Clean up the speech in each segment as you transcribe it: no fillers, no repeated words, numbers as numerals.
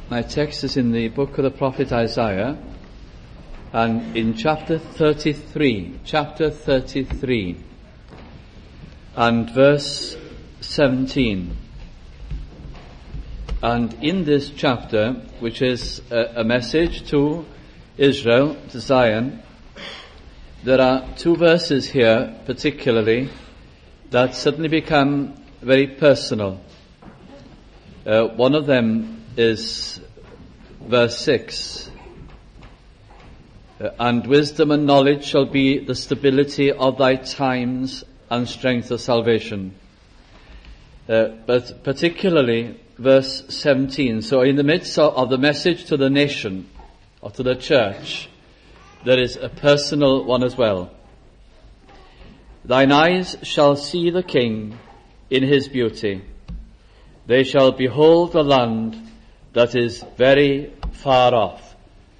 My text is in the book of the prophet Isaiah, and in chapter 33, and verse 17. And in this chapter, which is a message to Israel, to Zion, there are two verses here particularly that suddenly become very personal. One of them is verse 6. And wisdom and knowledge shall be the stability of thy times and strength of salvation. But particularly verse 17. So in the midst of the message to the nation, or to the church, there is a personal one as well. Thine eyes shall see the King in his beauty. They shall behold the land that is very far off.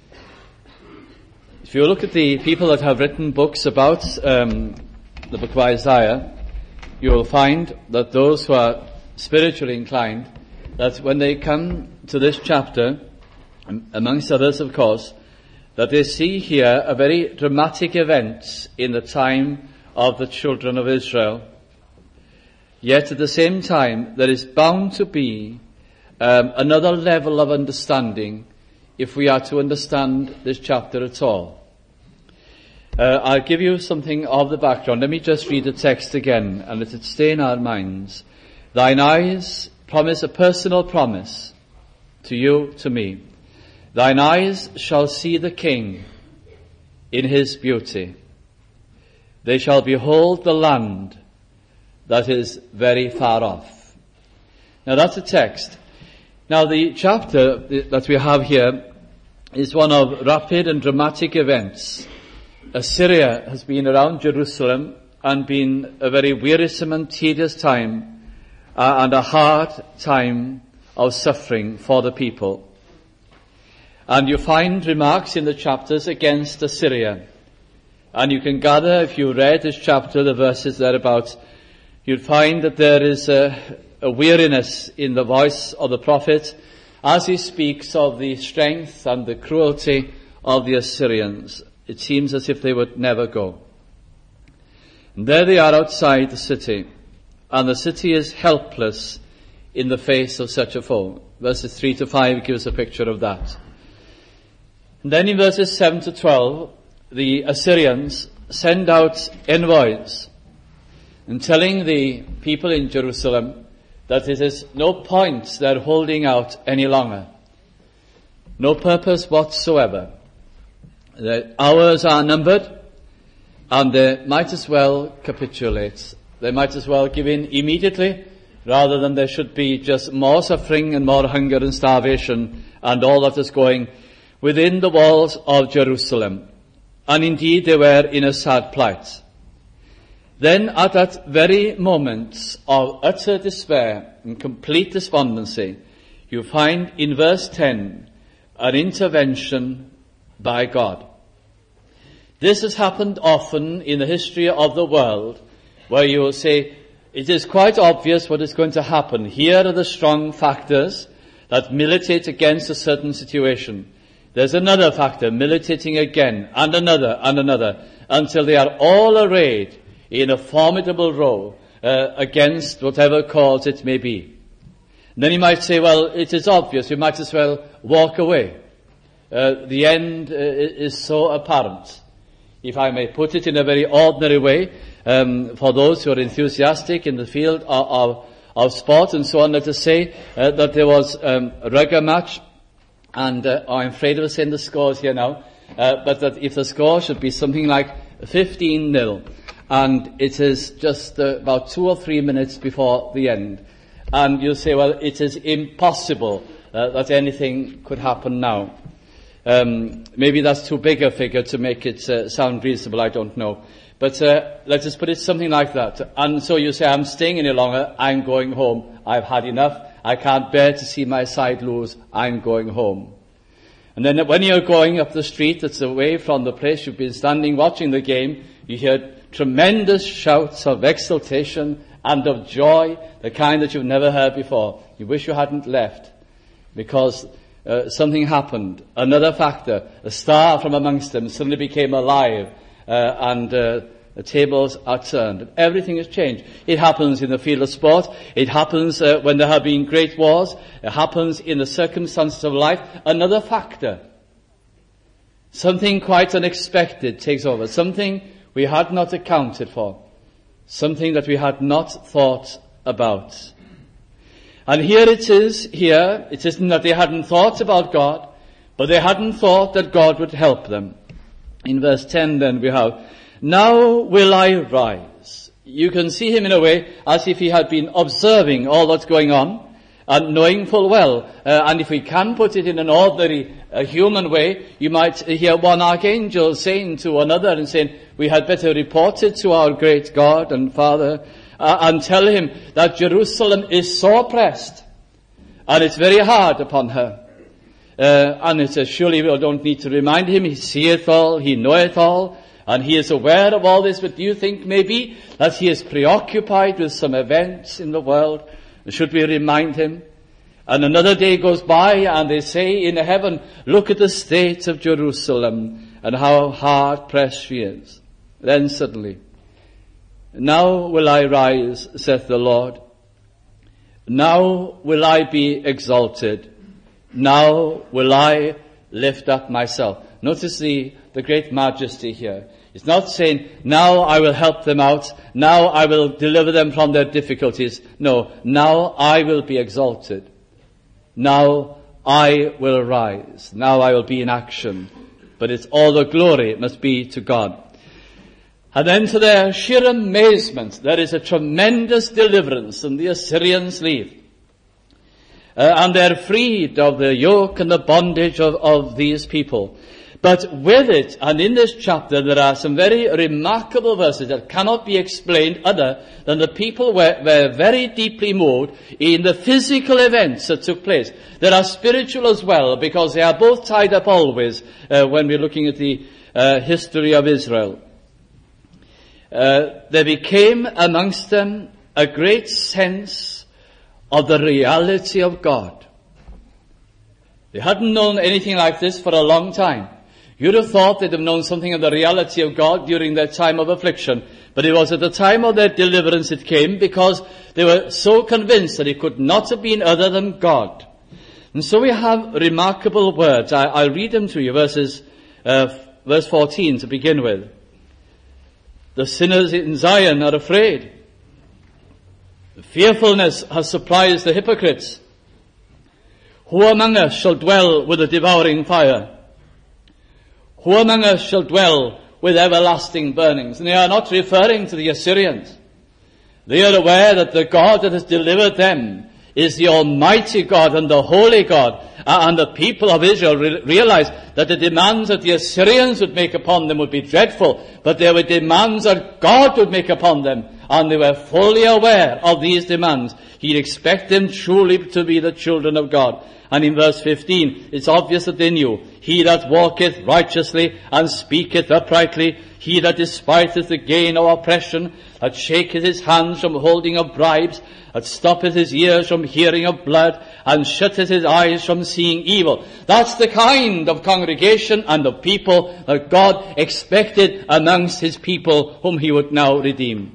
If you look at the people that have written books about the book of Isaiah, you will find that those who are spiritually inclined, that when they come to this chapter, amongst others of course, that they see here a very dramatic event in the time of the children of Israel. Yet at the same time, there is bound to be another level of understanding if we are to understand this chapter at all. I'll give you something of the background. Let me just read the text again and let it stay in our minds. Thine eyes promise a personal promise to you, to me. Thine eyes shall see the King in his beauty. They shall behold the land that is very far off. Now that's a text. Now the chapter that we have here is one of rapid and dramatic events. Assyria has been around Jerusalem and been a very wearisome and tedious time and a hard time of suffering for the people. And you find remarks in the chapters against Assyria. And you can gather, if you read this chapter, the verses thereabouts, you'd find that there is a weariness in the voice of the prophet as he speaks of the strength and the cruelty of the Assyrians. It seems as if they would never go. And there they are outside the city, and the city is helpless in the face of such a foe. Verses 3 to 5 gives a picture of that. And then in verses 7 to 12, the Assyrians send out envoys and telling the people in Jerusalem that it is no point they're holding out any longer. No purpose whatsoever. The hours are numbered and they might as well capitulate. They might as well give in immediately rather than there should be just more suffering and more hunger and starvation and all that is going within the walls of Jerusalem. And indeed they were in a sad plight. Then at that very moment of utter despair and complete despondency, you find in verse 10 an intervention by God. This has happened often in the history of the world, where you will say, it is quite obvious what is going to happen. Here are the strong factors that militate against a certain situation. There's another factor militating again, and another, until they are all arrayed in a formidable row against whatever cause it may be. And then you might say, well, it is obvious, we might as well walk away. The end is so apparent. If I may put it in a very ordinary way, for those who are enthusiastic in the field of sport and so on, let us say that there was a rugby match, and I'm afraid of saying the scores here now, but that if the score should be something like 15-0, and it is just about 2 or 3 minutes before the end, and you say, well, it is impossible that anything could happen now. Maybe that's too big a figure to make it sound reasonable, I don't know. But let us put it something like that. And so you say, I'm staying any longer, I'm going home. I've had enough. I can't bear to see my side lose. I'm going home. And then when you're going up the street that's away from the place you've been standing watching the game, you hear tremendous shouts of exultation and of joy, the kind that you've never heard before. You wish you hadn't left, because something happened. Another factor, a star from amongst them suddenly became alive, and the tables are turned. Everything has changed. It happens in the field of sport. It happens when there have been great wars. It happens in the circumstances of life. Another factor. Something quite unexpected takes over. Something we had not accounted for. Something that we had not thought about. And here it is, it isn't that they hadn't thought about God, but they hadn't thought that God would help them. In verse 10 then we have, now will I rise. You can see him in a way as if he had been observing all that's going on and knowing full well. And if we can put it in an ordinary human way, you might hear one archangel saying to another and saying, we had better report it to our great God and Father and tell him that Jerusalem is so oppressed and it's very hard upon her. And it says, surely we don't need to remind him. He seeth all, he knoweth all, and he is aware of all this. But do you think maybe that he is preoccupied with some events in the world? Should we remind him? And another day goes by and they say in heaven, look at the state of Jerusalem and how hard pressed she is. Then suddenly, now will I rise, saith the Lord. Now will I be exalted. Now will I lift up myself. Notice the great majesty here. It's not saying, now I will help them out. Now I will deliver them from their difficulties. No, now I will be exalted. Now I will rise. Now I will be in action. But it's all the glory must be to God. And then to their sheer amazement, there is a tremendous deliverance, and the Assyrians leave. And they're freed of the yoke and the bondage of these people. But with it, and in this chapter, there are some very remarkable verses that cannot be explained other than the people were very deeply moved in the physical events that took place. There are spiritual as well, because they are both tied up always when we're looking at the history of Israel. There became amongst them a great sense of the reality of God. They hadn't known anything like this for a long time. You'd have thought they'd have known something of the reality of God during their time of affliction. But it was at the time of their deliverance it came, because they were so convinced that it could not have been other than God. And so we have remarkable words. I'll read them to you, verse 14 to begin with. The sinners in Zion are afraid. Fearfulness has surprised the hypocrites. Who among us shall dwell with a devouring fire? Who among us shall dwell with everlasting burnings? And they are not referring to the Assyrians. They are aware that the God that has delivered them is the Almighty God and the Holy God. And the people of Israel realized that the demands that the Assyrians would make upon them would be dreadful, but there were demands that God would make upon them, and they were fully aware of these demands. He'd expect them truly to be the children of God. And in verse 15, it's obvious that they knew, he that walketh righteously and speaketh uprightly, he that despiseth the gain of oppression, that shaketh his hands from holding of bribes, that stoppeth his ears from hearing of blood, and shutteth his eyes from seeing evil. That's the kind of congregation and of people that God expected amongst his people whom he would now redeem.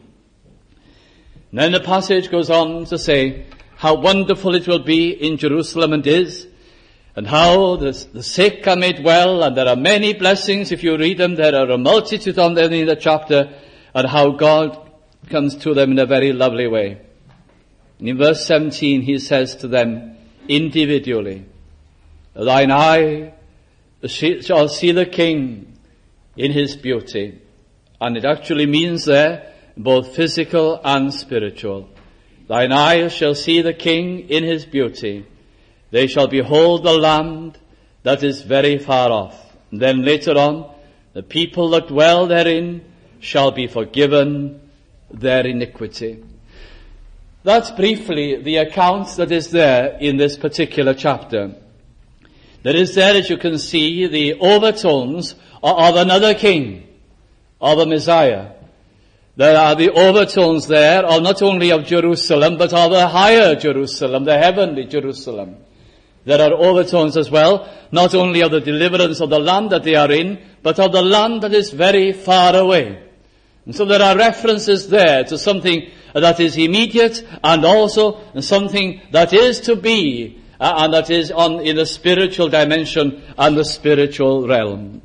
And then the passage goes on to say how wonderful it will be in Jerusalem, and is, and how the sick are made well, and there are many blessings. If you read them, there are a multitude on them in the chapter, and how God comes to them in a very lovely way. And in verse 17 he says to them individually, thine eye shall see the King in his beauty. And it actually means there both physical and spiritual. Thine eyes shall see the King in his beauty. They shall behold the land that is very far off. And then later on, the people that dwell therein shall be forgiven their iniquity. That's briefly the account that is there in this particular chapter. There is there, as you can see, the overtones of another king, of a Messiah. There are the overtones there of not only of Jerusalem, but of the higher Jerusalem, the heavenly Jerusalem. There are overtones as well, not only of the deliverance of the land that they are in, but of the land that is very far away. And so there are references there to something that is immediate and also something that is to be, and that is in the spiritual dimension and the spiritual realm.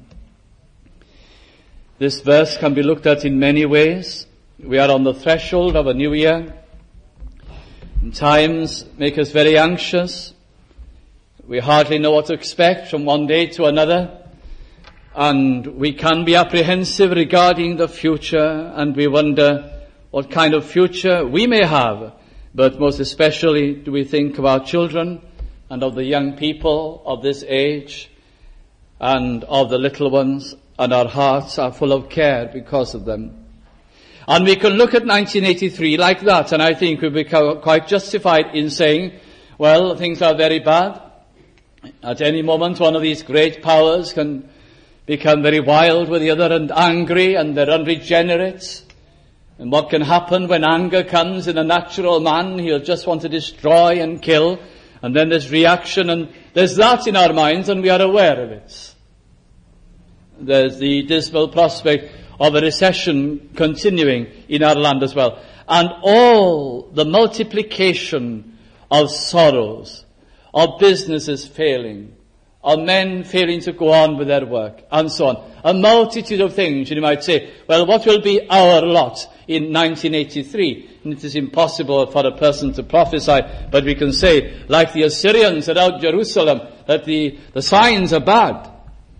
This verse can be looked at in many ways. We are on the threshold of a new year. And times make us very anxious. We hardly know what to expect from one day to another. And we can be apprehensive regarding the future, and we wonder what kind of future we may have. But most especially do we think of our children and of the young people of this age and of the little ones, and our hearts are full of care because of them. And we can look at 1983 like that, and I think we'll be quite justified in saying, well, things are very bad. At any moment, one of these great powers can become very wild with the other and angry, and they're unregenerate. And what can happen when anger comes in a natural man? He'll just want to destroy and kill. And then there's reaction, and there's that in our minds, and we are aware of it. There's the dismal prospect of a recession continuing in our land as well. And all the multiplication of sorrows, of businesses failing, of men failing to go on with their work, and so on. A multitude of things, and you might say, well, what will be our lot in 1983? And it is impossible for a person to prophesy, but we can say, like the Assyrians around Jerusalem, that the signs are bad.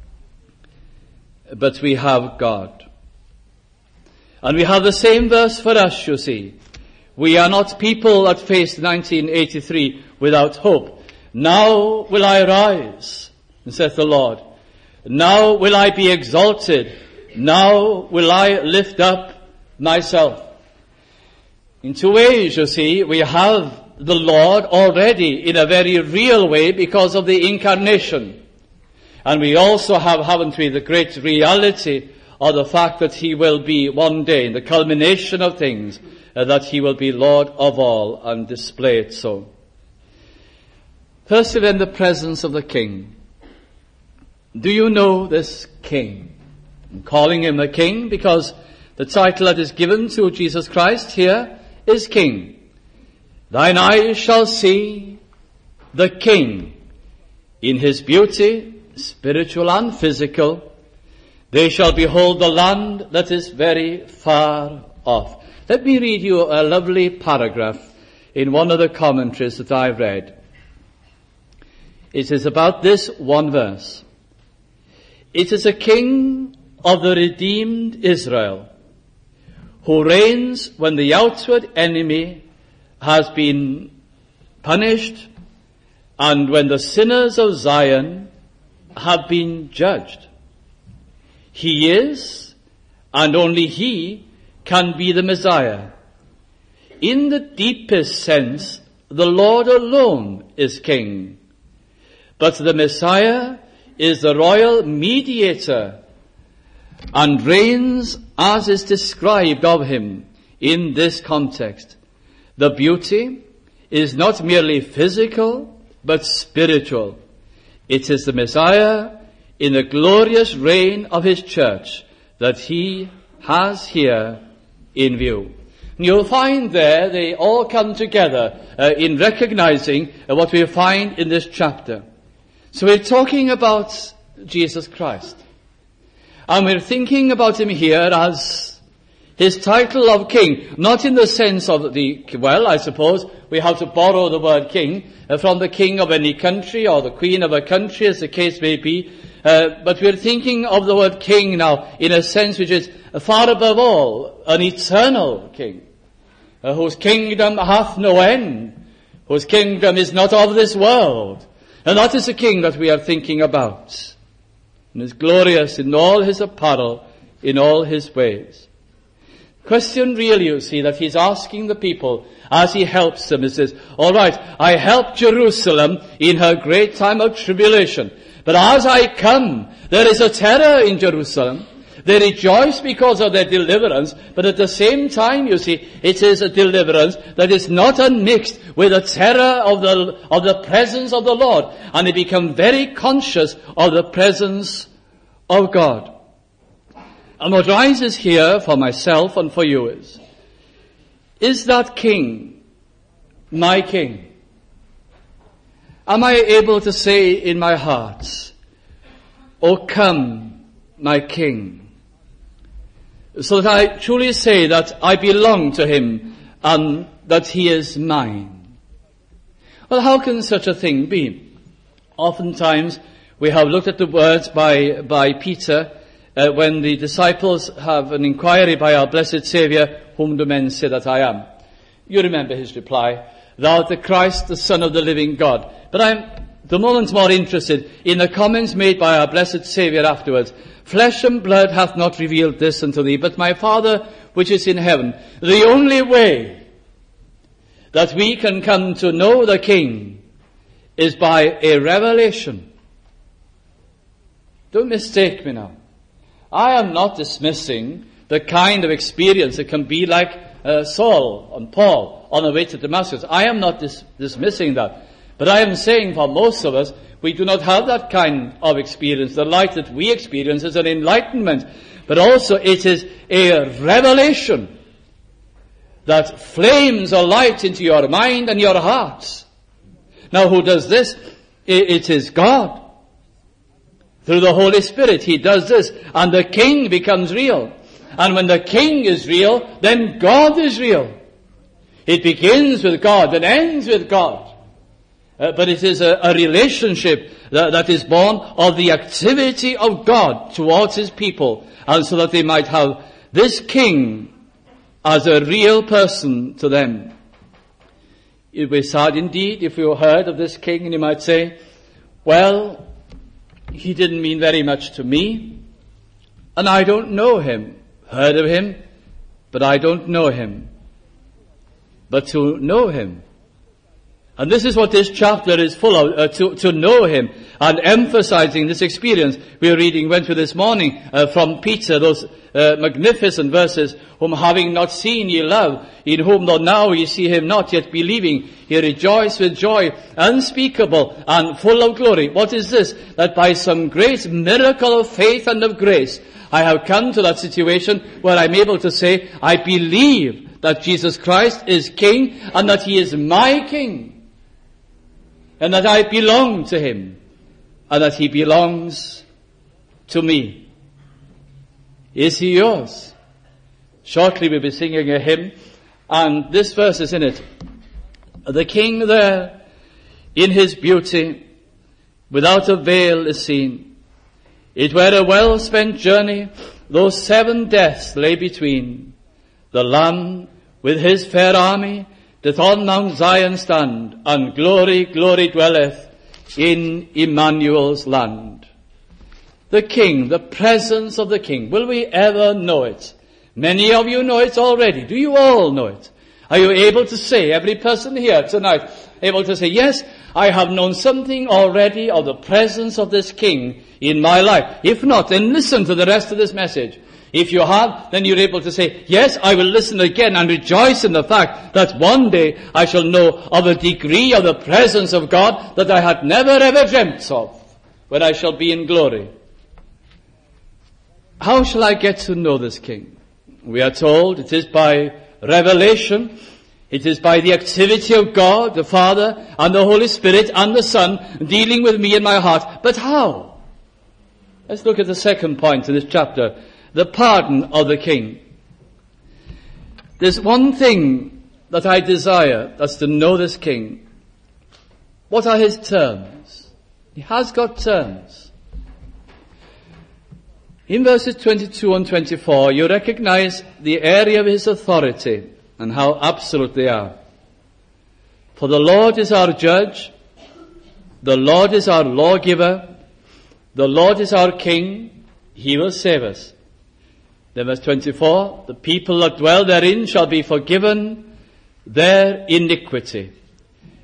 But we have God. And we have the same verse for us, you see. We are not people that faced 1983 without hope. Now will I rise, saith the Lord. Now will I be exalted. Now will I lift up myself. In two ways, you see, we have the Lord already in a very real way because of the incarnation. And we also have, haven't we, the great reality of the fact that he will be one day, in the culmination of things, that he will be Lord of all and display it so. Firstly, in the presence of the King. Do you know this King? I'm calling him a King because the title that is given to Jesus Christ here is King. Thine eyes shall see the King in his beauty, spiritual and physical. They shall behold the land that is very far off. Let me read you a lovely paragraph in one of the commentaries that I've read. It is about this one verse. It is a king of the redeemed Israel, who reigns when the outward enemy has been punished and when the sinners of Zion have been judged. He is, and only he can be the Messiah. In the deepest sense, the Lord alone is king. But the Messiah is the royal mediator and reigns as is described of him in this context. The beauty is not merely physical, but spiritual. It is the Messiah in the glorious reign of his church that he has here in view. And you'll find there they all come together in recognizing what we find in this chapter. So we're talking about Jesus Christ. And we're thinking about him here as his title of king, not in the sense of I suppose we have to borrow the word king from the king of any country or the queen of a country, as the case may be. But we're thinking of the word king now in a sense which is far above all, an eternal king, whose kingdom hath no end, whose kingdom is not of this world. And that is the king that we are thinking about. And is glorious in all his apparel, in all his ways. Question really, you see, that he's asking the people as he helps them. He says, all right, I helped Jerusalem in her great time of tribulation. But as I come, there is a terror in Jerusalem. They rejoice because of their deliverance, but at the same time, you see, it is a deliverance that is not unmixed with the terror of the presence of the Lord. And they become very conscious of the presence of God. And what rises here for myself and for you is that King my King? Am I able to say in my heart, O come, my King, so that I truly say that I belong to him and that he is mine? Well, how can such a thing be? Oftentimes we have looked at the words by Peter when the disciples have an inquiry by our blessed Saviour, whom do men say that I am? You remember his reply, Thou art the Christ, the Son of the living God. But I'm the moment more interested in the comments made by our blessed Saviour afterwards. Flesh and blood hath not revealed this unto thee, but my Father which is in heaven. The only way that we can come to know the King is by a revelation. Don't mistake me now. I am not dismissing the kind of experience that can be like Saul and Paul on the way to Damascus. I am not dismissing that. But I am saying for most of us, we do not have that kind of experience. The light that we experience is an enlightenment, but also it is a revelation that flames a light into your mind and your hearts. Now, who does this? It is God. Through the Holy Spirit, he does this, and the King becomes real. And when the King is real, then God is real. It begins with God and ends with God. But it is a relationship that is born of the activity of God towards his people, and so that they might have this King as a real person to them. It would be sad indeed if you heard of this King and you might say, well, he didn't mean very much to me, and I don't know him. Heard of him, but I don't know him. But to know him, and this is what this chapter is full of, to know him, and emphasizing this experience. We went through this morning from Peter, those magnificent verses, whom having not seen ye love, in whom though now ye see him not, yet believing, ye rejoice with joy unspeakable and full of glory. What is this? That by some great miracle of faith and of grace, I have come to that situation where I'm able to say, I believe that Jesus Christ is King and that he is my King. And that I belong to him, and that he belongs to me. Is he yours? Shortly we'll be singing a hymn, and this verse is in it. The King there, in his beauty, without a veil is seen. It were a well-spent journey, though 7 deaths lay between. The Lamb, with his fair army, doth on Mount Zion stand, and glory, glory dwelleth in Emmanuel's land. The King, the presence of the King. Will we ever know it? Many of you know it already. Do you all know it? Are you able to say, every person here tonight, able to say, yes, I have known something already of the presence of this King in my life? If not, then listen to the rest of this message. If you have, then you're able to say, yes, I will listen again and rejoice in the fact that one day I shall know of a degree of the presence of God that I had never ever dreamt of when I shall be in glory. How shall I get to know this King? We are told it is by revelation. It is by the activity of God, the Father, and the Holy Spirit, and the Son, dealing with me in my heart. But how? Let's look at the second point in this chapter. The pardon of the King. There's one thing that I desire, that's to know this King. What are his terms? He has got terms. In verses 22 and 24, you recognize the area of his authority and how absolute they are. For the Lord is our judge, the Lord is our lawgiver, the Lord is our King, he will save us. Then verse 24, the people that dwell therein shall be forgiven their iniquity.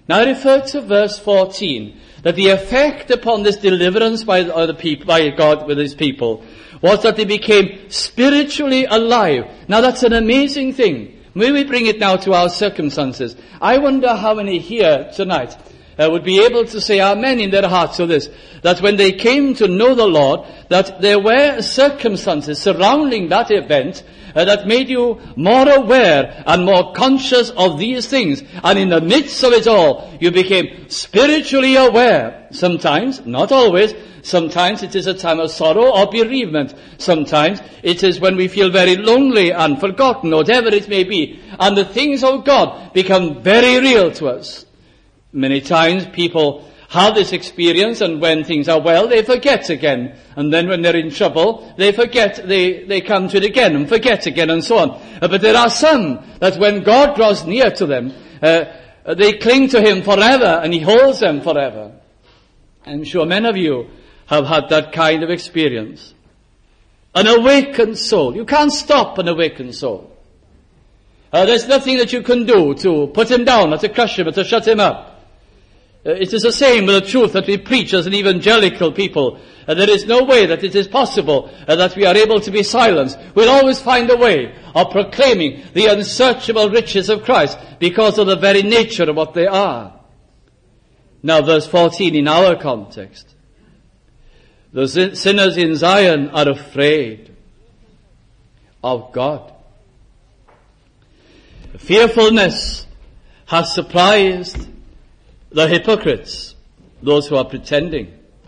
Now I refer to verse 14, that the effect upon this deliverance by God with his people was that they became spiritually alive. Now that's an amazing thing. May we bring it now to our circumstances. I wonder how many here tonight would be able to say amen in their hearts to this, that when they came to know the Lord, that there were circumstances surrounding that event that made you more aware and more conscious of these things. And in the midst of it all, you became spiritually aware. Sometimes, not always, sometimes it is a time of sorrow or bereavement. Sometimes it is when we feel very lonely and forgotten, whatever it may be. And the things of God become very real to us. Many times people have this experience, and when things are well, they forget again. And then when they're in trouble, they forget, they come to it again and forget again and so on. But there are some that when God draws near to them, they cling to him forever and he holds them forever. I'm sure many of you have had that kind of experience. An awakened soul. You can't stop an awakened soul. There's nothing that you can do to put him down or to crush him or to shut him up. It is the same with the truth that we preach as an evangelical people. There is no way that it is possible that we are able to be silenced. We'll always find a way of proclaiming the unsearchable riches of Christ because of the very nature of what they are. Now verse 14 in our context. The sinners in Zion are afraid of God. Fearfulness has surprised the hypocrites, those who are pretending.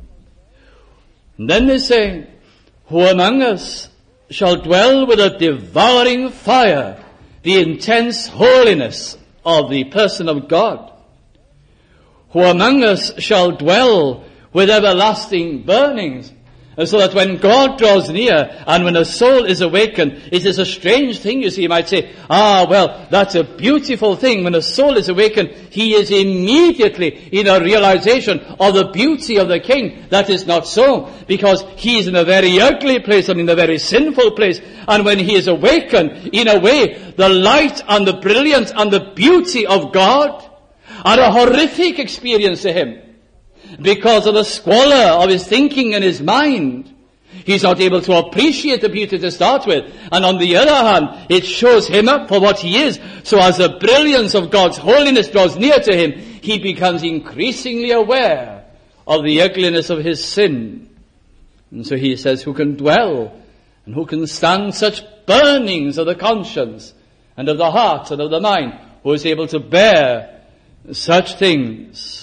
And then they say, who among us shall dwell with a devouring fire, the intense holiness of the person of God? Who among us shall dwell with everlasting burnings? And so that when God draws near and when a soul is awakened, it is a strange thing, you see. You might say, well, that's a beautiful thing. When a soul is awakened, he is immediately in a realization of the beauty of the King. That is not so, because he is in a very ugly place and in a very sinful place. And when he is awakened, in a way, the light and the brilliance and the beauty of God are a horrific experience to him. Because of the squalor of his thinking and his mind, he's not able to appreciate the beauty to start with. And on the other hand, it shows him up for what he is. So as the brilliance of God's holiness draws near to him, he becomes increasingly aware of the ugliness of his sin. And so he says, who can dwell and who can stand such burnings of the conscience and of the heart and of the mind? Who is able to bear such things?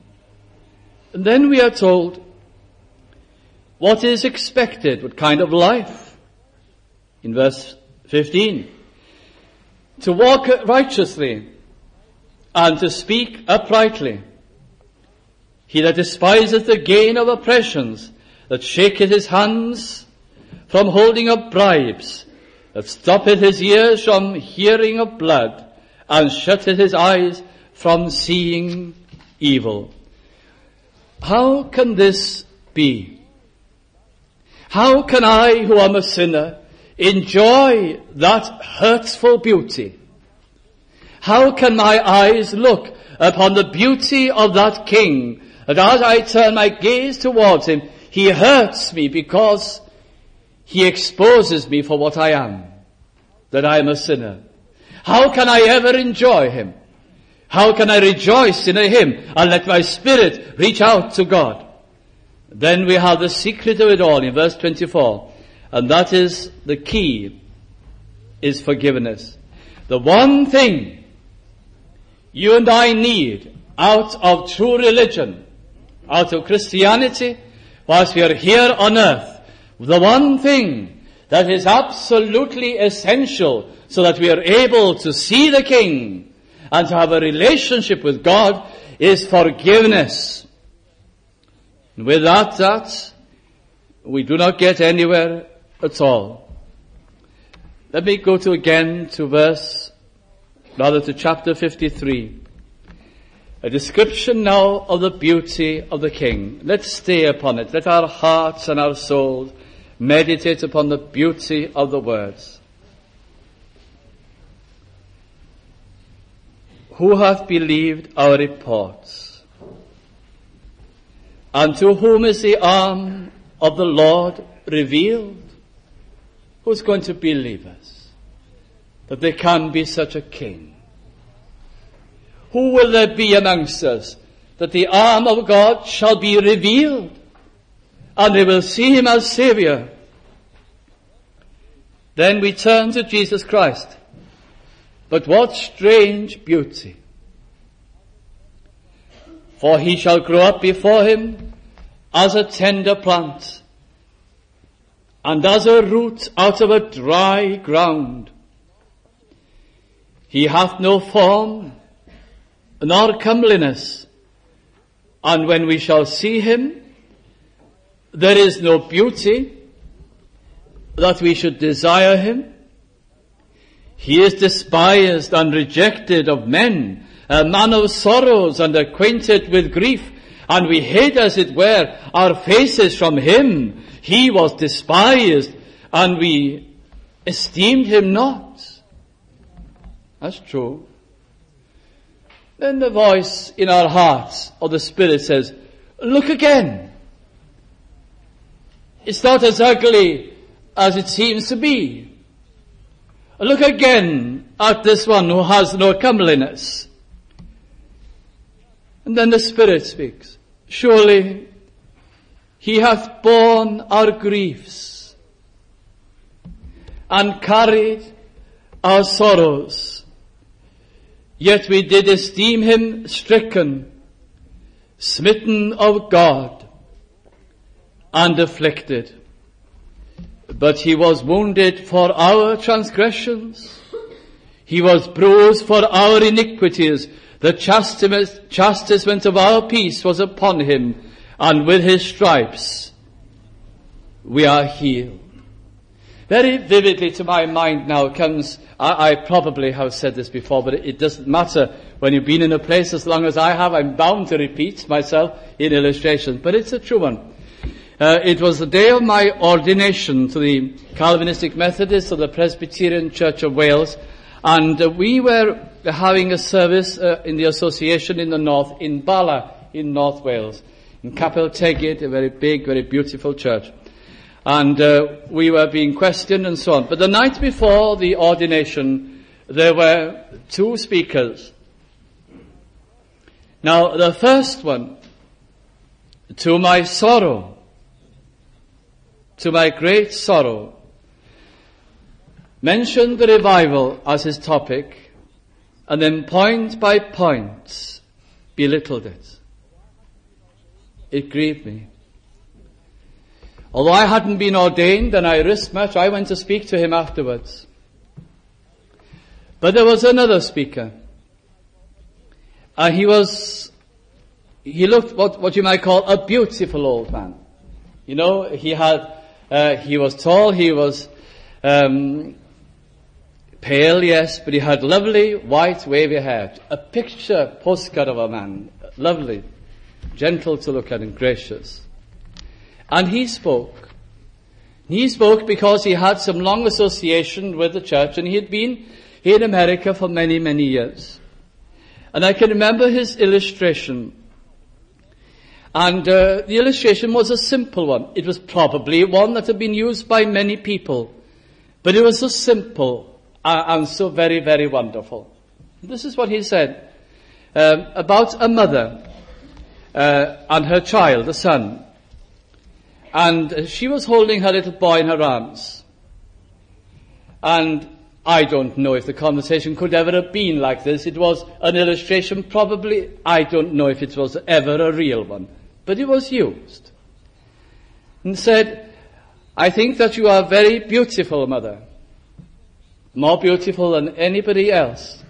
And then we are told what is expected, what kind of life. In verse 15, to walk righteously and to speak uprightly. He that despiseth the gain of oppressions, that shaketh his hands from holding of bribes, that stoppeth his ears from hearing of blood, and shutteth his eyes from seeing evil. How can this be? How can I, who am a sinner, enjoy that hurtful beauty? How can my eyes look upon the beauty of that King, that as I turn my gaze towards him, he hurts me because he exposes me for what I am, that I am a sinner? How can I ever enjoy him? How can I rejoice in him and let my spirit reach out to God? Then we have the secret of it all in verse 24. And that is the key, is forgiveness. The one thing you and I need out of true religion, out of Christianity, whilst we are here on earth, the one thing that is absolutely essential so that we are able to see the King and to have a relationship with God is forgiveness. And without that, we do not get anywhere at all. Let me go to chapter 53. A description now of the beauty of the King. Let's stay upon it. Let our hearts and our souls meditate upon the beauty of the words. who hath believed our reports? And to whom is the arm of the Lord revealed? Who's going to believe us that there can be such a king? Who will there be amongst us that the arm of God shall be revealed and they will see him as Saviour? Then we turn to Jesus Christ. But what strange beauty! For he shall grow up before him as a tender plant, and as a root out of a dry ground. He hath no form, nor comeliness, and when we shall see him, there is no beauty that we should desire him. He is despised and rejected of men, a man of sorrows and acquainted with grief, and we hid, as it were, our faces from him. He was despised, and we esteemed him not. That's true. Then the voice in our hearts of the Spirit says, look again. It's not as ugly as it seems to be. Look again at this one who has no comeliness. And then the Spirit speaks. Surely he hath borne our griefs and carried our sorrows. Yet we did esteem him stricken, smitten of God, and afflicted. But he was wounded for our transgressions. He was bruised for our iniquities. The chastisement of our peace was upon him, and with his stripes we are healed. Very vividly to my mind now comes, I probably have said this before, but it doesn't matter. When you've been in a place as long as I have, I'm bound to repeat myself in illustrations, but it's a true one. It was the day of my ordination to the Calvinistic Methodists of the Presbyterian Church of Wales, and we were having a service in the association in the north, in Bala, in North Wales, in Capel Tegid, a very big, very beautiful church. And we were being questioned and so on. But the night before the ordination, there were two speakers. Now, the first one, to my sorrow, to my great sorrow, mentioned the revival as his topic, and then point by point belittled it. It grieved me. Although I hadn't been ordained and I risked much, I went to speak to him afterwards. But there was another speaker. And he looked what you might call a beautiful old man. You know, he was tall, he was pale, yes, but he had lovely white wavy hair. A picture postcard of a man. Lovely, gentle to look at and gracious. And he spoke. He spoke because he had some long association with the church, and he had been in America for many, many years. And I can remember his illustration. And the illustration was a simple one. It was probably one that had been used by many people. But it was so simple and so very, very wonderful. This is what he said about a mother and her child, a son. And she was holding her little boy in her arms. And I don't know if the conversation could ever have been like this. It was an illustration, probably. I don't know if it was ever a real one. But it was used. And said, I think that you are very beautiful, mother. More beautiful than anybody else.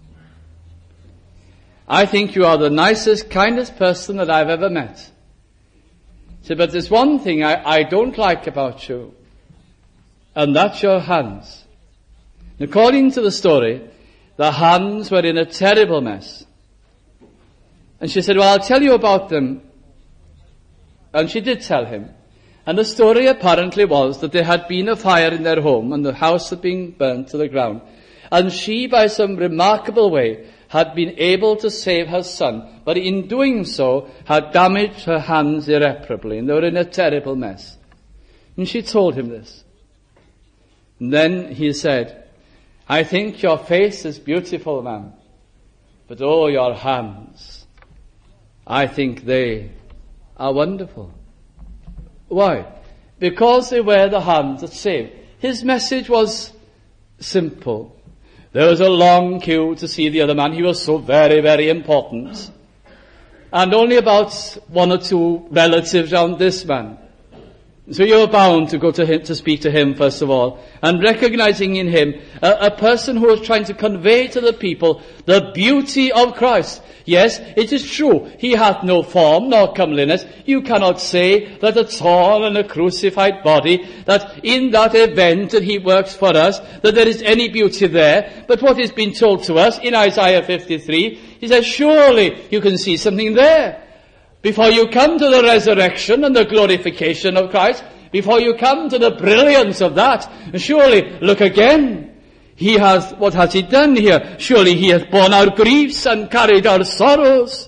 I think you are the nicest, kindest person that I've ever met. Said, but there's one thing I don't like about you, and that's your hands. And according to the story, the hands were in a terrible mess. And she said, well, I'll tell you about them. And she did tell him. And the story apparently was that there had been a fire in their home, and the house had been burnt to the ground. And she, by some remarkable way, had been able to save her son, but in doing so had damaged her hands irreparably, and they were in a terrible mess. And she told him this. And then he said, I think your face is beautiful, ma'am, but oh, your hands, I think they are wonderful. Why? Because they were the hands that saved. His message was simple. There was a long queue to see the other man. He was so very, very important. And only about one or two relatives around this man. So you were bound to go to him, to speak to him first of all. And recognizing in him a person who was trying to convey to the people the beauty of Christ. Yes, it is true, he hath no form nor comeliness. You cannot say that a torn and a crucified body, that in that event that he works for us, that there is any beauty there. But what is being told to us in Isaiah 53, he says, surely you can see something there. Before you come to the resurrection and the glorification of Christ, before you come to the brilliance of that, surely look again. What has he done here? Surely he has borne our griefs and carried our sorrows.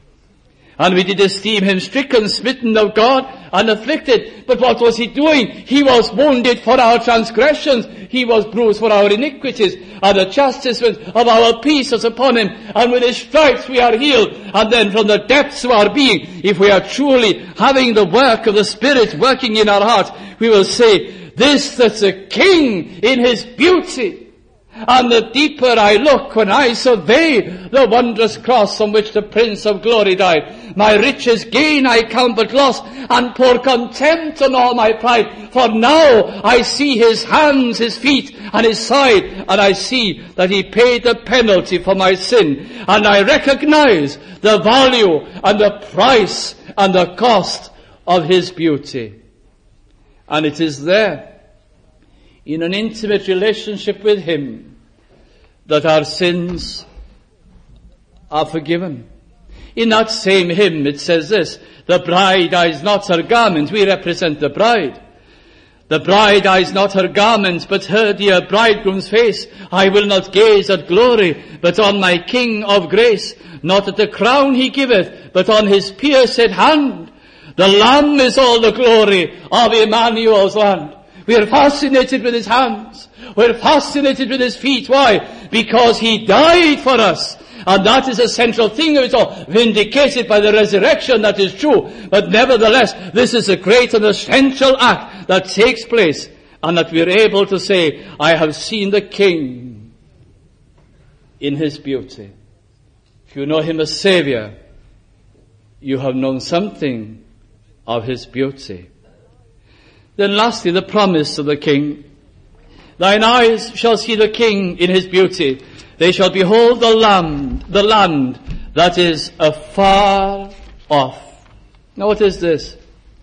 And we did esteem him stricken, smitten of God, and afflicted. But what was he doing? He was wounded for our transgressions. He was bruised for our iniquities. And the chastisement of our peace was upon him. And with his stripes we are healed. And then from the depths of our being, if we are truly having the work of the Spirit working in our hearts, we will say, this that's a king in his beauty. And the deeper I look when I survey the wondrous cross on which the Prince of Glory died, my riches gain I count but loss, and pour contempt on all my pride. For now I see his hands, his feet, and his side, and I see that he paid the penalty for my sin. And I recognize the value and the price and the cost of his beauty. And it is there, in an intimate relationship with him, that our sins are forgiven. In that same hymn it says this, the bride eyes not her garments. We represent the bride. The bride eyes not her garments, but her dear bridegroom's face. I will not gaze at glory, but on my King of grace. Not at the crown he giveth, but on his pierced hand. The Lamb is all the glory of Emmanuel's land. We are fascinated with his hands. We're fascinated with his feet. Why? Because he died for us. And that is a central thing of it all. Vindicated by the resurrection, that is true. But nevertheless, this is a great and essential act that takes place. And that we are able to say, I have seen the King in his beauty. If you know him as Savior, you have known something of his beauty. Then lastly, the promise of the King. Thine eyes shall see the King in his beauty. They shall behold the land that is afar off. Now what is this?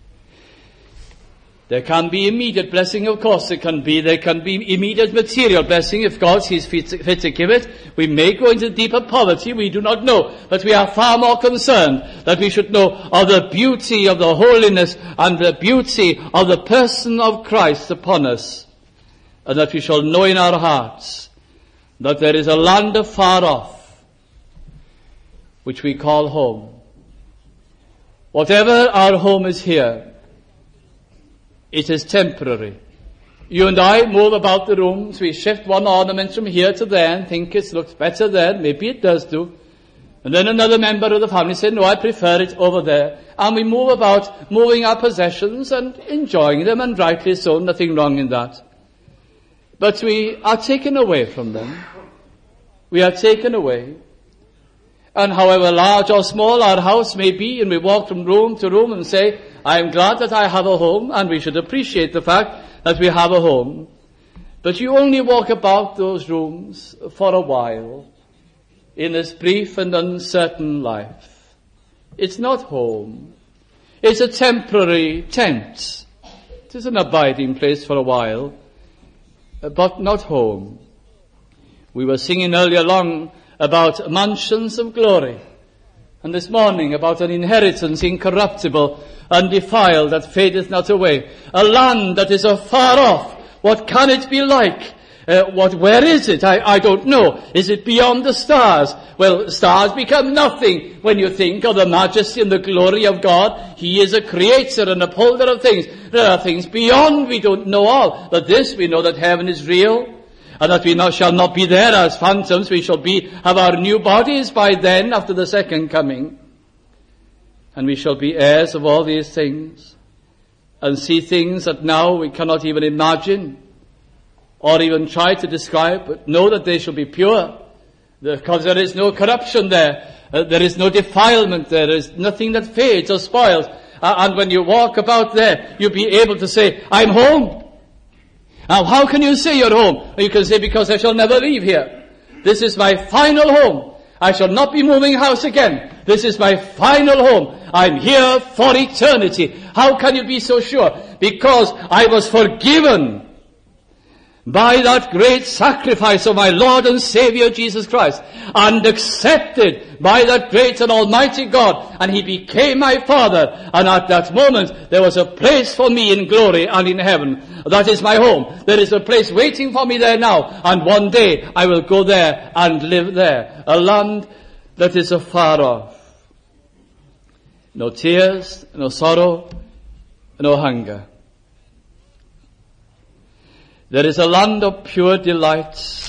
There can be immediate blessing, of course there can be immediate material blessing if God sees fit to give it. We may go into deeper poverty, we do not know. But we are far more concerned that we should know of the beauty of the holiness and the beauty of the person of Christ upon us. And that we shall know in our hearts that there is a land afar off, which we call home. Whatever our home is here, it is temporary. You and I move about the rooms, we shift one ornament from here to there and think it looks better there, maybe it does do. And then another member of the family said, no, I prefer it over there. And we move about, moving our possessions and enjoying them, and rightly so, nothing wrong in that. But we are taken away from them. We are taken away. And however large or small our house may be, and we walk from room to room and say, I am glad that I have a home, and we should appreciate the fact that we have a home. But you only walk about those rooms for a while in this brief and uncertain life. It's not home. It's a temporary tent. It is an abiding place for a while, but not home. We were singing earlier along about mansions of glory, and this morning about an inheritance incorruptible, undefiled, that fadeth not away. A land that is afar off. What can it be like? Where is it? I don't know. Is it beyond the stars? Well, stars become nothing when you think of the majesty and the glory of God. He is a creator and upholder of things. There are things beyond we don't know of. But this we know, that heaven is real, and that we shall not be there as phantoms. We shall have our new bodies by then, after the second coming. And we shall be heirs of all these things, and see things that now we cannot even imagine or even try to describe, but know that they shall be pure, because there is no corruption there. There is no defilement there. There is nothing that fades or spoils. And when you walk about there, you'll be able to say, I'm home. Now, how can you say you're home? You can say, because I shall never leave here. This is my final home. I shall not be moving house again. This is my final home. I'm here for eternity. How can you be so sure? Because I was forgiven by that great sacrifice of my Lord and Savior Jesus Christ, and accepted by that great and almighty God, and He became my Father, and at that moment there was a place for me in glory and in heaven. That is my home. There is a place waiting for me there now, and one day I will go there and live there. A land that is afar off. No tears, no sorrow, no hunger. There is a land of pure delights.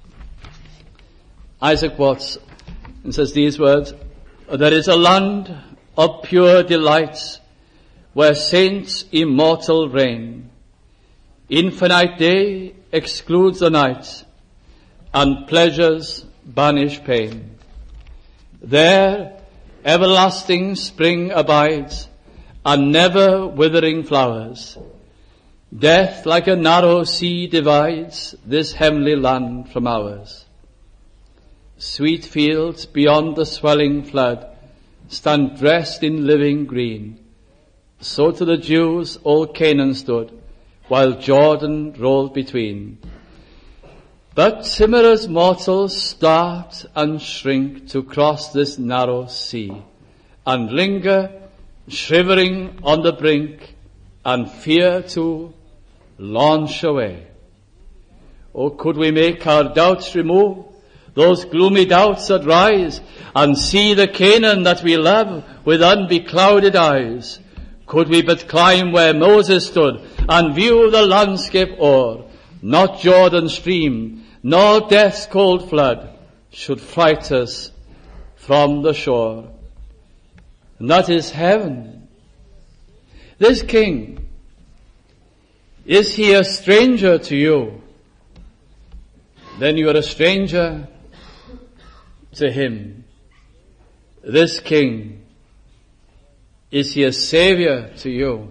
Isaac Watts says these words: there is a land of pure delights where saints immortal reign. Infinite day excludes the night, and pleasures banish pain. There everlasting spring abides, and never withering flowers. Death like a narrow sea divides this heavenly land from ours. Sweet fields beyond the swelling flood stand dressed in living green. So to the Jews old Canaan stood, while Jordan rolled between. But timorous mortals start and shrink to cross this narrow sea, and linger shivering on the brink, and fear to launch away. Oh, could we make our doubts remove, those gloomy doubts that rise, and see the Canaan that we love with unbeclouded eyes. Could we but climb where Moses stood, and view the landscape o'er, not Jordan's stream, nor death's cold flood should fright us from the shore. And that is heaven. This King, is He a stranger to you? Then you are a stranger to Him. This King, is He a Savior to you?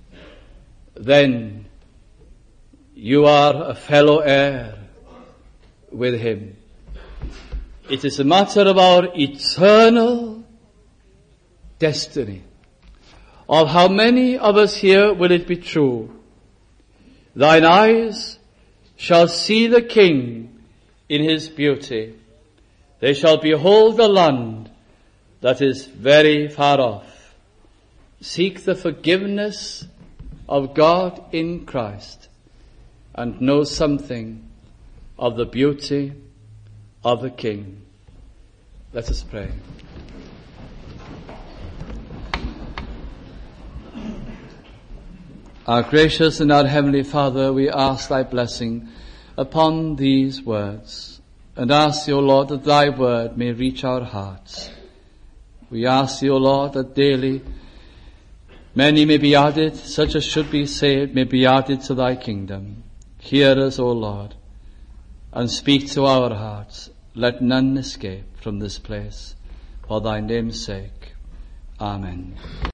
Then you are a fellow heir with Him. It is a matter of our eternal destiny. Of how many of us here will it be true? Thine eyes shall see the King in His beauty. They shall behold the land that is very far off. Seek the forgiveness of God in Christ, and know something of the beauty of the King. Let us pray. Our gracious and our heavenly Father, we ask Thy blessing upon these words, and ask Thee, O Lord, that Thy word may reach our hearts. We ask Thee, O Lord, that daily many may be added, such as should be saved, may be added to Thy kingdom. Hear us, O Lord, and speak to our hearts. Let none escape from this place, for Thy name's sake. Amen.